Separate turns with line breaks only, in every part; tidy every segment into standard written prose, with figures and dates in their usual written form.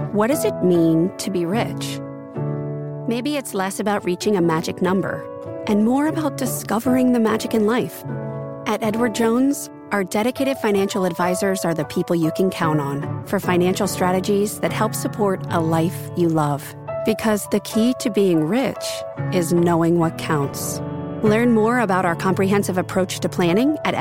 what does it mean to be rich? Maybe it's less about reaching a magic number and more about discovering the magic in life. At Edward Jones, our dedicated financial advisors are the people you can count on for financial strategies that help support a life you love. Because the key to being rich is knowing what counts. Learn more about our comprehensive approach to planning at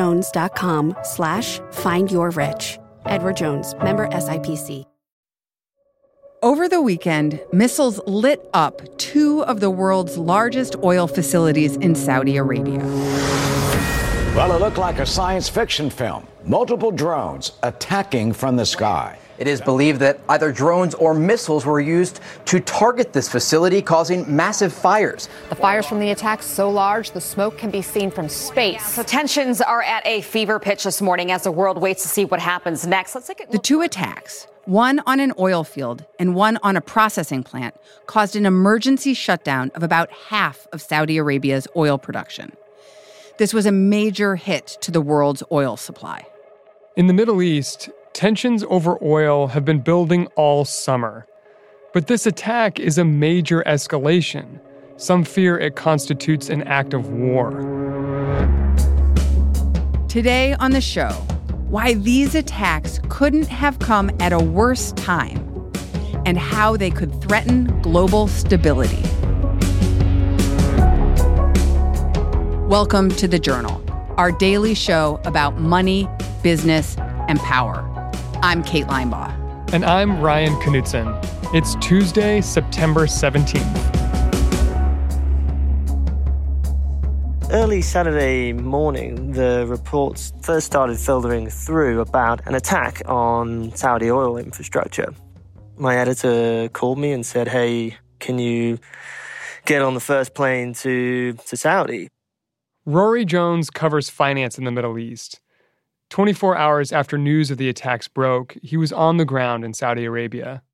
edwardjones.com/findyourrich. Edward Jones, member SIPC.
Over the weekend, missiles lit up two of the world's largest oil facilities in Saudi Arabia.
Well, it looked like a science fiction film. Multiple drones attacking from the sky.
It is believed that either drones or missiles were used to target this facility, causing massive fires.
The fires from the attacks so large, the smoke can be seen from space.
So tensions are at a fever pitch this morning as the world waits to see what happens next. Let's take a look.
The two attacks, one on an oil field and one on a processing plant, caused an emergency shutdown of about half of Saudi Arabia's oil production. This was a major hit to the world's oil supply.
In the Middle East, tensions over oil have been building all summer. But this attack is a major escalation. Some fear it constitutes an act of war.
Today on the show, why these attacks couldn't have come at a worse time and how they could threaten global stability. Welcome to The Journal, our daily show about money, business, and power. I'm Kate Linebaugh.
And I'm Ryan Knutson. It's Tuesday, September 17th.
Early Saturday morning, the reports first started filtering through about an attack on Saudi oil infrastructure. My editor called me and said, "Hey, can you get on the first plane to Saudi?"
Rory Jones covers finance in the Middle East. 24 hours after news of the attacks broke, he was on the ground in Saudi Arabia.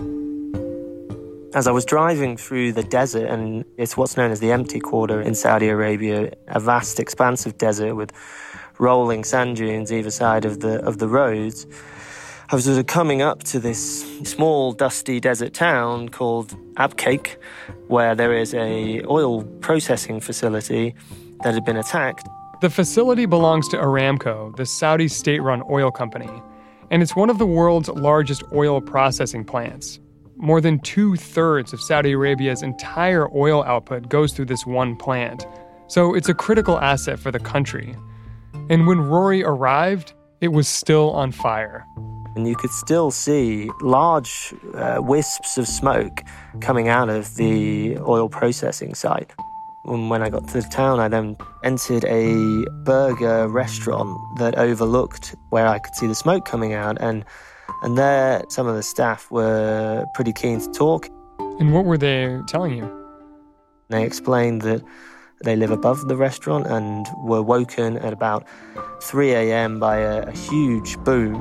As I was driving through the desert, and it's what's known as the empty quarter in Saudi Arabia, a vast expanse of desert with rolling sand dunes either side of the roads, I was sort of coming up to this small, dusty desert town called Abqaiq, where there is a oil processing facility that had been attacked.
The facility belongs to Aramco, the Saudi state-run oil company, and it's one of the world's largest oil processing plants. More than 2/3 of Saudi Arabia's entire oil output goes through this one plant, so it's a critical asset for the country. And when Rory arrived, it was still on fire.
And you could still see large wisps of smoke coming out of the oil processing site. When I got to the town, I then entered a burger restaurant that overlooked where I could see the smoke coming out. And there, some of the staff were pretty keen to talk.
And what were they telling you?
They explained that they live above the restaurant and were woken at about 3 a.m. by a huge boom.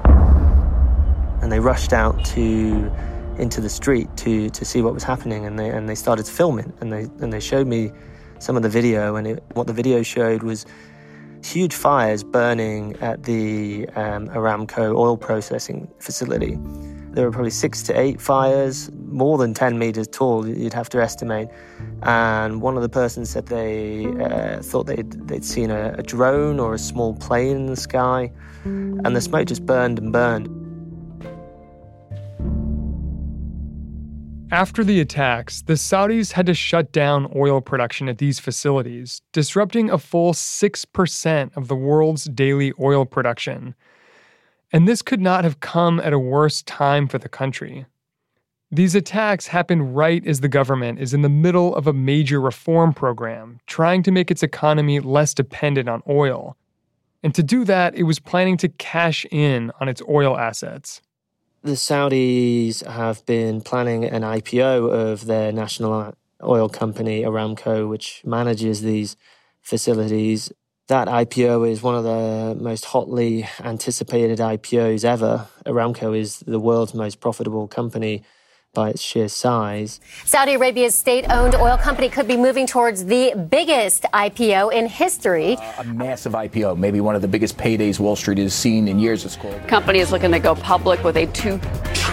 And they rushed out into the street to see what was happening, and they started to film it, and they showed me some of the video, and what the video showed was huge fires burning at the Aramco oil processing facility. There were probably 6 to 8 fires, more than 10 meters tall, you'd have to estimate. And one of the persons said they thought they'd seen a drone or a small plane in the sky, and the smoke just burned and burned.
After the attacks, the Saudis had to shut down oil production at these facilities, disrupting a full 6% of the world's daily oil production. And this could not have come at a worse time for the country. These attacks happened right as the government is in the middle of a major reform program, trying to make its economy less dependent on oil. And to do that, it was planning to cash in on its oil assets.
The Saudis have been planning an IPO of their national oil company, Aramco, which manages these facilities. That IPO is one of the most hotly anticipated IPOs ever. Aramco is the world's most profitable company by its sheer size.
Saudi Arabia's state-owned oil company could be moving towards the biggest IPO in history.
A massive IPO, maybe one of the biggest paydays Wall Street has seen in years. It's called.
The company is looking to go public with a $2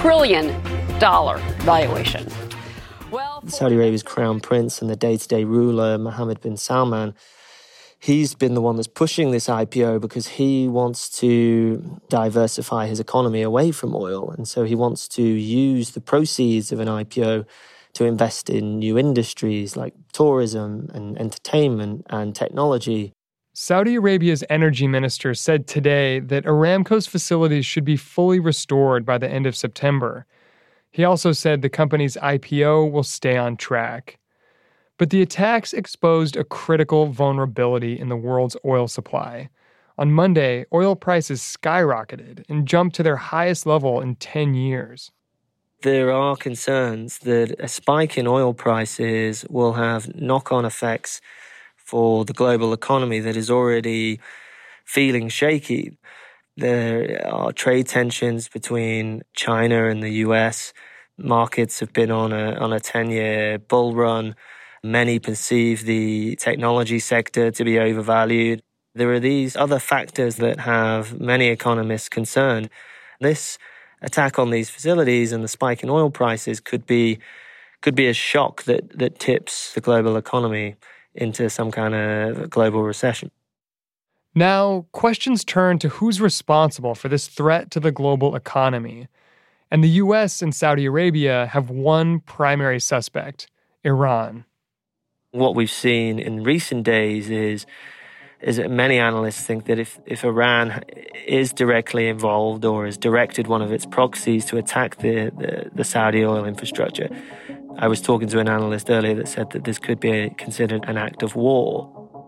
trillion valuation.
Saudi Arabia's crown prince and the day-to-day ruler, Mohammed bin Salman, he's been the one that's pushing this IPO because he wants to diversify his economy away from oil. And so he wants to use the proceeds of an IPO to invest in new industries like tourism and entertainment and technology.
Saudi Arabia's energy minister said today that Aramco's facilities should be fully restored by the end of September. He also said the company's IPO will stay on track. But the attacks exposed a critical vulnerability in the world's oil supply. On Monday, oil prices skyrocketed and jumped to their highest level in 10 years.
There are concerns that a spike in oil prices will have knock-on effects for the global economy that is already feeling shaky. There are trade tensions between China and the US. Markets have been on a 10-year bull run. Many perceive the technology sector to be overvalued. There are these other factors that have many economists concerned. This attack on these facilities and the spike in oil prices could be a shock that tips the global economy into some kind of global recession.
Now, questions turn to who's responsible for this threat to the global economy. And the US and Saudi Arabia have one primary suspect, Iran.
What we've seen in recent days is that many analysts think that if Iran is directly involved or has directed one of its proxies to attack the Saudi oil infrastructure, I was talking to an analyst earlier that said that this could be considered an act of war.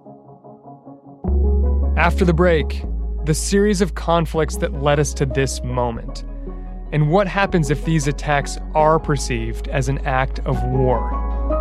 After the break, the series of conflicts that led us to this moment, and what happens if these attacks are perceived as an act of war.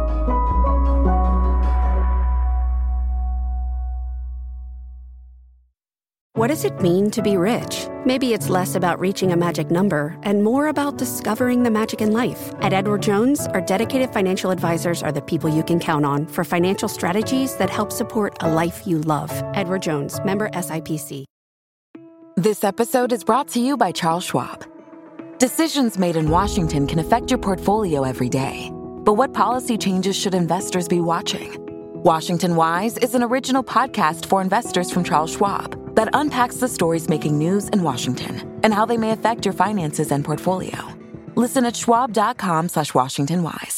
What does it mean to be rich? Maybe it's less about reaching a magic number and more about discovering the magic in life. At Edward Jones, our dedicated financial advisors are the people you can count on for financial strategies that help support a life you love. Edward Jones, member SIPC.
This episode is brought to you by Charles Schwab. Decisions made in Washington can affect your portfolio every day. But what policy changes should investors be watching? Washington Wise is an original podcast for investors from Charles Schwab that unpacks the stories making news in Washington and how they may affect your finances and portfolio. Listen at schwab.com/WashingtonWise.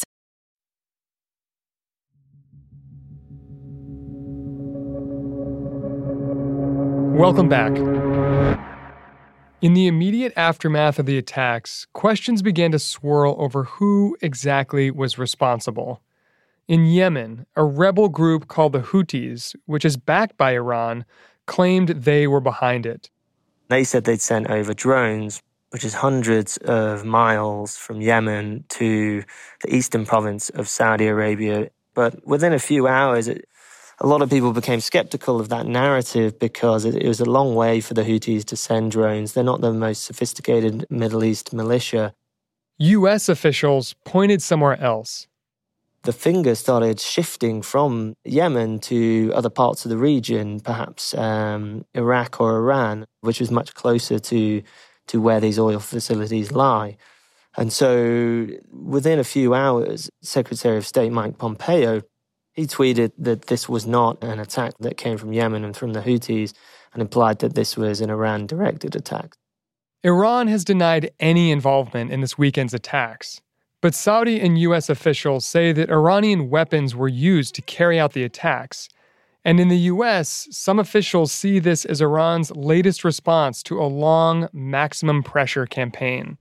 Welcome back. In the immediate aftermath of the attacks, questions began to swirl over who exactly was responsible. In Yemen, a rebel group called the Houthis, which is backed by Iran, claimed they were behind it.
They said they'd sent over drones, which is hundreds of miles from Yemen to the eastern province of Saudi Arabia. But within a few hours, a lot of people became skeptical of that narrative because it was a long way for the Houthis to send drones. They're not the most sophisticated Middle East militia.
U.S. officials pointed somewhere else.
The finger started shifting from Yemen to other parts of the region, perhaps Iraq or Iran, which was much closer to where these oil facilities lie. And so within a few hours, Secretary of State Mike Pompeo, he tweeted that this was not an attack that came from Yemen and from the Houthis, and implied that this was an Iran-directed attack.
Iran has denied any involvement in this weekend's attacks. But Saudi and U.S. officials say that Iranian weapons were used to carry out the attacks. And in the U.S., some officials see this as Iran's latest response to a long maximum pressure campaign.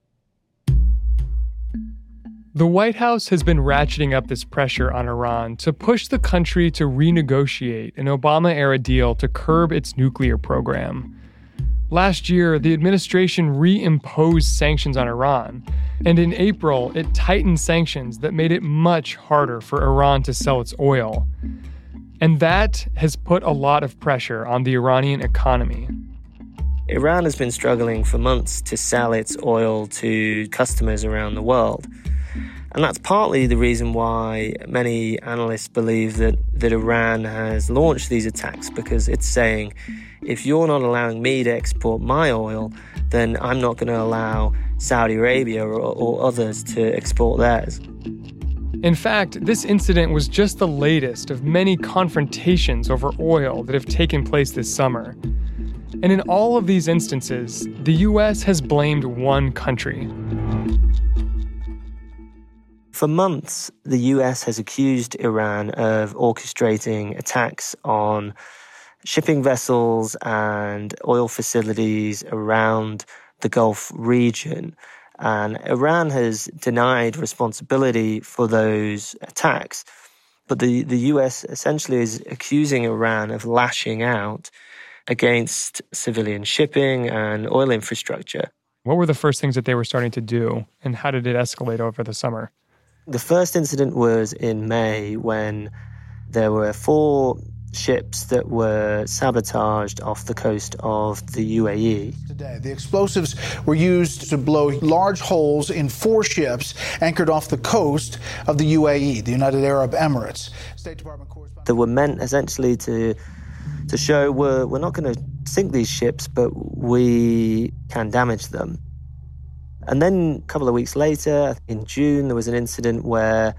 The White House has been ratcheting up this pressure on Iran to push the country to renegotiate an Obama-era deal to curb its nuclear program. Last year, the administration reimposed sanctions on Iran, and in April, it tightened sanctions that made it much harder for Iran to sell its oil. And that has put a lot of pressure on the Iranian economy.
Iran has been struggling for months to sell its oil to customers around the world. And that's partly the reason why many analysts believe that Iran has launched these attacks, because it's saying, if you're not allowing me to export my oil, then I'm not going to allow Saudi Arabia or others to export theirs.
In fact, this incident was just the latest of many confrontations over oil that have taken place this summer. And in all of these instances, the U.S. has blamed one country.
For months, the U.S. has accused Iran of orchestrating attacks on shipping vessels and oil facilities around the Gulf region. And Iran has denied responsibility for those attacks. But the US essentially is accusing Iran of lashing out against civilian shipping and oil infrastructure.
What were the first things that they were starting to do, and how did it escalate over the summer?
The first incident was in May when there were 4 ships that were sabotaged off the coast of the UAE.
Today, the explosives were used to blow large holes in 4 ships anchored off the coast of the UAE, the United Arab Emirates. State Department correspondent.
That were meant essentially to show we're not going to sink these ships, but we can damage them. And then a couple of weeks later, in June, there was an incident where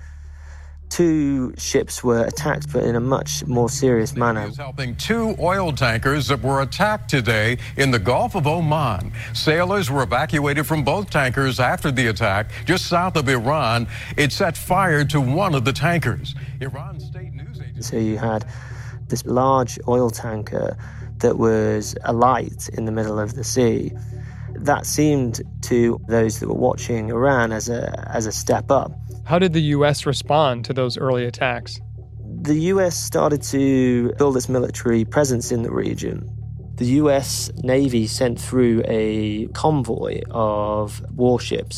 2 ships were attacked, but in a much more serious manner.
Helping 2 oil tankers that were attacked today in the Gulf of Oman. Sailors were evacuated from both tankers after the attack just south of Iran. It set fire to one of the tankers. Iran state news agency.
So you had this large oil tanker that was alight in the middle of the sea. That seemed to those that were watching Iran as a step up.
How did the U.S. respond to those early attacks?
The U.S. started to build its military presence in the region. The U.S. Navy sent through a convoy of warships.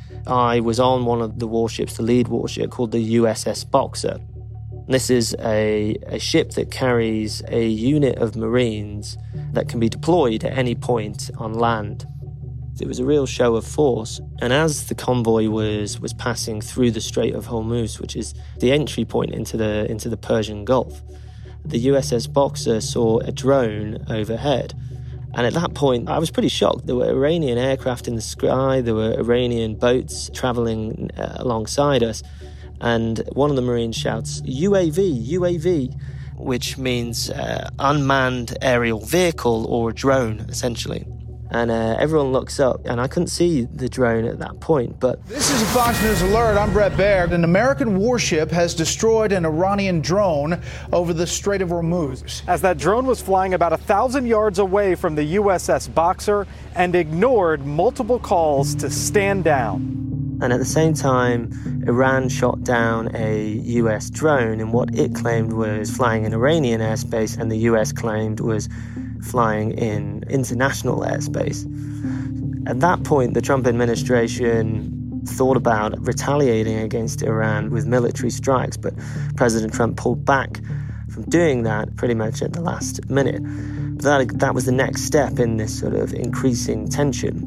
I was on one of the warships, the lead warship, called the USS Boxer. This is a ship that carries a unit of Marines that can be deployed at any point on land. It was a real show of force. And as the convoy was passing through the Strait of Hormuz, which is the entry point into the Persian Gulf, the USS Boxer saw a drone overhead. And at that point, I was pretty shocked. There were Iranian aircraft in the sky. There were Iranian boats traveling alongside us. And one of the Marines shouts, UAV, UAV, which means unmanned aerial vehicle or drone, essentially. And everyone looks up, and I couldn't see the drone at that point, but...
This is a Fox News Alert. I'm Brett Baird. An American warship has destroyed an Iranian drone over the Strait of Hormuz.
As that drone was flying about 1,000 yards away from the USS Boxer and ignored multiple calls to stand down.
And at the same time, Iran shot down a US drone in what it claimed was flying in Iranian airspace, and the US claimed was flying in international airspace. At that point, the Trump administration thought about retaliating against Iran with military strikes, but President Trump pulled back from doing that pretty much at the last minute. But that was the next step in this sort of increasing tension.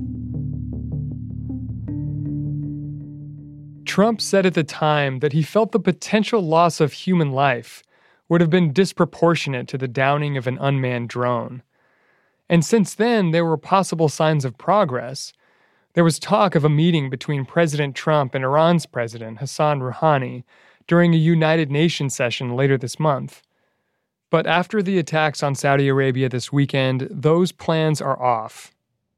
Trump said at the time that he felt the potential loss of human life would have been disproportionate to the downing of an unmanned drone. And since then, there were possible signs of progress. There was talk of a meeting between President Trump and Iran's president, Hassan Rouhani, during a United Nations session later this month. But after the attacks on Saudi Arabia this weekend, those plans are off.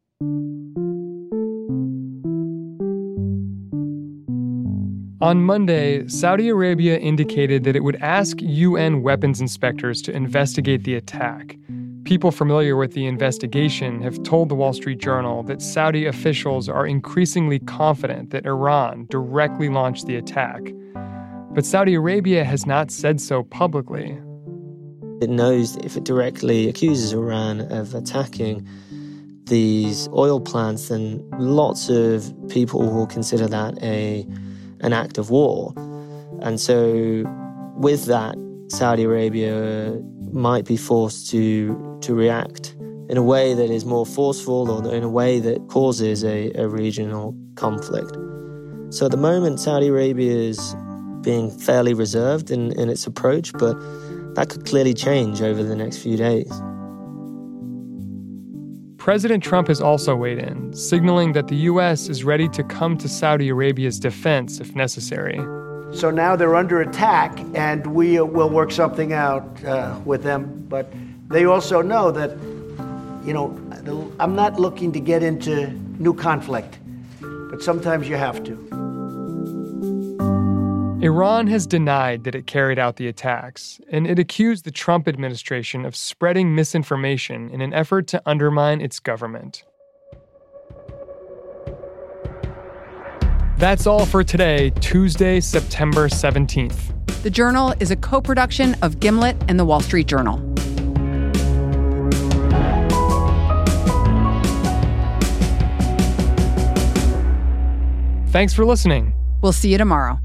On Monday, Saudi Arabia indicated that it would ask UN weapons inspectors to investigate the attack. People familiar with the investigation have told the Wall Street Journal that Saudi officials are increasingly confident that Iran directly launched the attack. But Saudi Arabia has not said so publicly.
It knows if it directly accuses Iran of attacking these oil plants, then lots of people will consider that an act of war. And so with that, Saudi Arabia might be forced to react in a way that is more forceful or in a way that causes a regional conflict. So at the moment, Saudi Arabia is being fairly reserved in its approach, but that could clearly change over the next few days.
President Trump has also weighed in, signaling that the U.S. is ready to come to Saudi Arabia's defense if necessary.
So now they're under attack, and we will work something out with them. But they also know that, I'm not looking to get into new conflict, but sometimes you have to.
Iran has denied that it carried out the attacks, and it accused the Trump administration of spreading misinformation in an effort to undermine its government. That's all for today, Tuesday, September 17th.
The Journal is a co-production of Gimlet and The Wall Street Journal.
Thanks for listening.
We'll see you tomorrow.